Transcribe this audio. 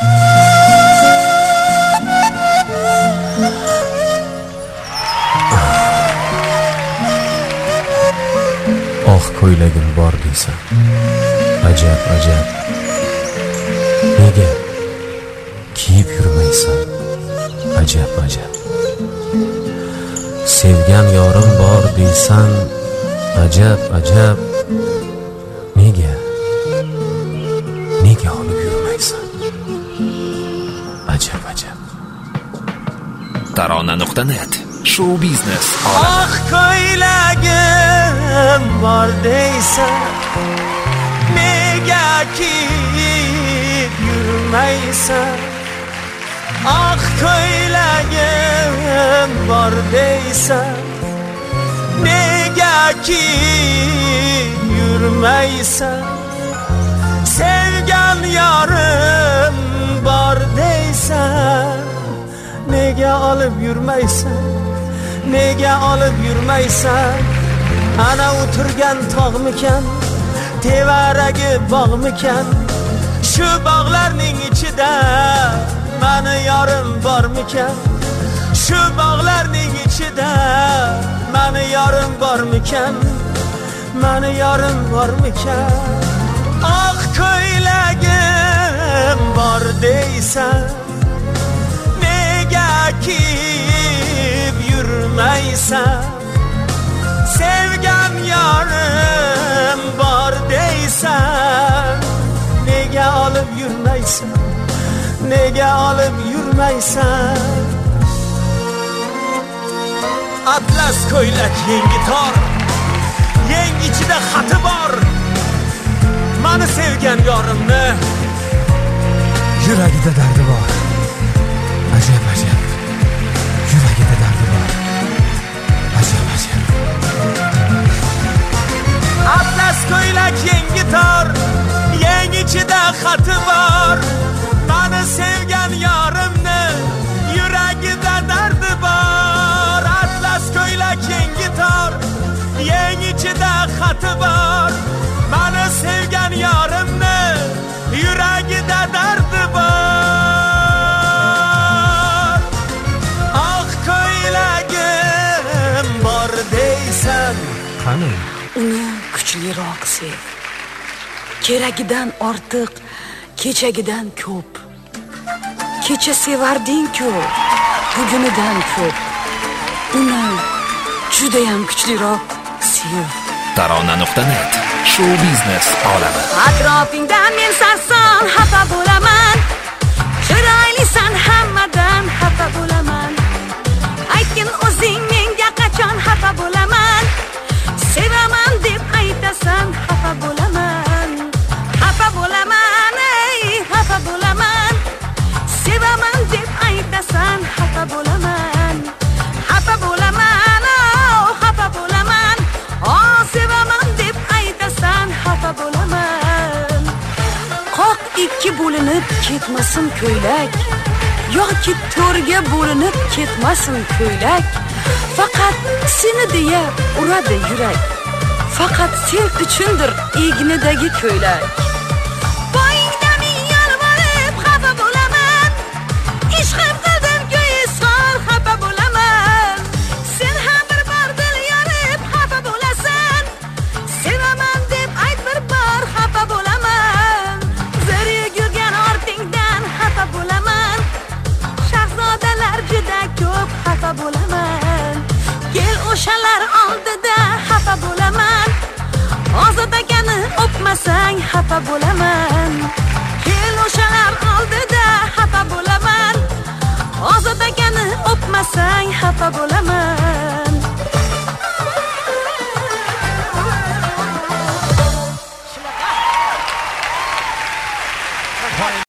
Oq ko'ylagim bor deysan. Ajab, ajab. Nega kiyib yurmaysan? Ajab, ajab. Sevgan yorim bor deysan. Ajab, ajab. Nega olib yurmaysan? Ajab, ajab. Tarona.net Show Business Oq ko'ylagim bor deysan. Nega kiyib yurmaysan? Oq ko'ylagim bor deysan. Nega kiyib yurmaysan? Sevgan yorim bor deysan. Nega olib yurmaysan? Nega olib yurmaysan? Ana o'tirgan tog'mikan, tevaragi bog'mikan? Shu bog'larning ichida mani yorim bormikan? Shu bog'larning ichida mani yorim bormikan? Mani yorim bormikan? Oq ko'ylagim bor deysan. Nega kiyib yurmaysan? Sevgan yorim bor deysan. Nega olib yurmaysan? Nega olib yurmaysan? Atlas ko'ylak yengi tor, yeng ichida xati bor. Mani sevgan yorimni yuragida dardi bor. Ajab, ajab. Yuragida dardi bor. Ajab, ajab. Atlas ko'ylak yengi tor, yeng ichida xati bor. Mani sevgan yorimni yuragida dardi bor. Atlas ko'ylak yengi tor, yeng ichida xati bor. Mani sevgan yorimni yuragida dardi bor. Oq ko'ylagim bor deysan. Qani? Uni kuchliroq sev. Keragidan ortiq, kechagidan ko'p. Kecha sevarding-ku, bugunidan ko'p. Uni juda ham kuchliroq sev. Tarona.net Show Business olami. Atrofingdan men sarson xafa bo'laman. Chiroylisan hammadan xafa bo'laman. Aytgin o'zing menga qachon xafa bo'laman? Sevaman deb aytasan xafa bo'laman. Xafa bo'laman, ey xafa bo'laman. Sevaman deb aytasan xafa bo'laman. Xafa bo'laman, oh xafa bo'laman. Oh sevaman deb aytasan xafa bo'laman. Qoq ikki bo'linib ketmasin ko'ylak, yoki to'rga bo'linib ketmasin ko'ylak. Faqat seni deya uradi yurak. Faqat sen uchundir egnidagi ko'ylak. Boyingda men yolvorib xafa bo'laman. Ishqim qildim go'yisol xafa bo'laman. Sen ham bir bor dil yorib xafa bo'lasan. Sevaman deb ayt bir bor xafa bo'laman. Zerib yurgan ortingdan xafa bo'laman. Shahzodalar juda ko'p xafa bo'laman. Kel o'shalar oldida xafa bo'laman. Ozodagani o'pmasang xafa bo'laman. Kel o'shalar oldida xafa bo'laman. Ozodagani o'pmasang xafa bo'laman.